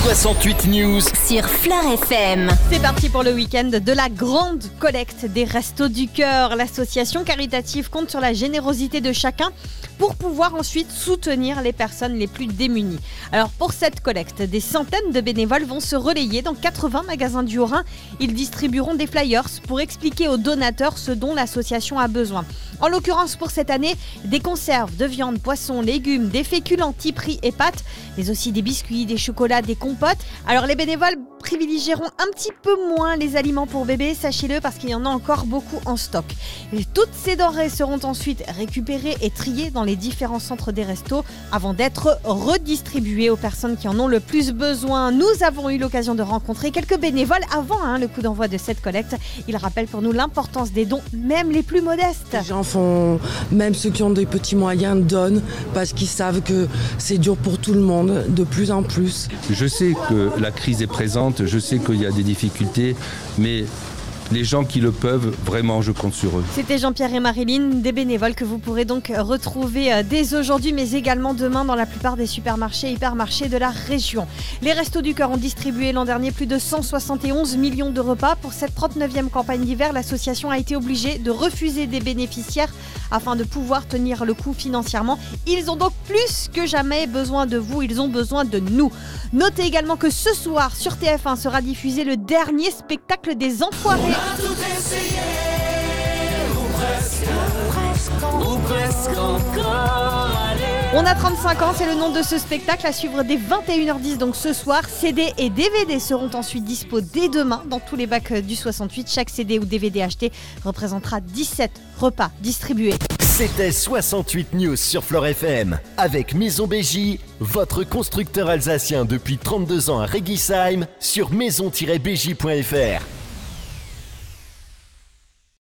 68 News sur Fleur FM. C'est parti pour le week-end de la grande collecte des Restos du Cœur. L'association caritative compte sur la générosité de chacun pour pouvoir ensuite soutenir les personnes les plus démunies. Alors pour cette collecte, des centaines de bénévoles vont se relayer dans 80 magasins du Haut-Rhin. Ils distribueront des flyers pour expliquer aux donateurs ce dont l'association a besoin. En l'occurrence pour cette année, des conserves de viande, poissons, légumes, des féculents type riz et pâtes, mais aussi des biscuits, des chocolats, des compotes. Alors les bénévoles privilégieront un petit peu moins les aliments pour bébés, sachez-le, parce qu'il y en a encore beaucoup en stock. Et toutes ces denrées seront ensuite récupérées et triées dans les différents centres des restos avant d'être redistribuées aux personnes qui en ont le plus besoin. Nous avons eu l'occasion de rencontrer quelques bénévoles avant le coup d'envoi de cette collecte. Ils rappellent pour nous l'importance des dons, même les plus modestes. Les gens font, même ceux qui ont des petits moyens, donnent parce qu'ils savent que c'est dur pour tout le monde, de plus en plus. Je sais que la crise est présente, je sais qu'il y a des difficultés, mais les gens qui le peuvent, vraiment, je compte sur eux. C'était Jean-Pierre et Marilyn, des bénévoles que vous pourrez donc retrouver dès aujourd'hui, mais également demain dans la plupart des supermarchés et hypermarchés de la région. Les Restos du Cœur ont distribué l'an dernier plus de 171 millions de repas. Pour cette 39e campagne d'hiver, l'association a été obligée de refuser des bénéficiaires afin de pouvoir tenir le coup financièrement. Ils ont donc plus que jamais besoin de vous, ils ont besoin de nous. Notez également que ce soir sur TF1 sera diffusé le dernier spectacle des Enfoirés. On a 35 ans, c'est le nom de ce spectacle à suivre dès 21h10 donc ce soir. CD et DVD seront ensuite dispo dès demain dans tous les bacs du 68. Chaque CD ou DVD acheté représentera 17 repas distribués. C'était 68 News sur Fleur FM avec Maison Béji, votre constructeur alsacien depuis 32 ans à Réguisheim, sur maison-béji.fr.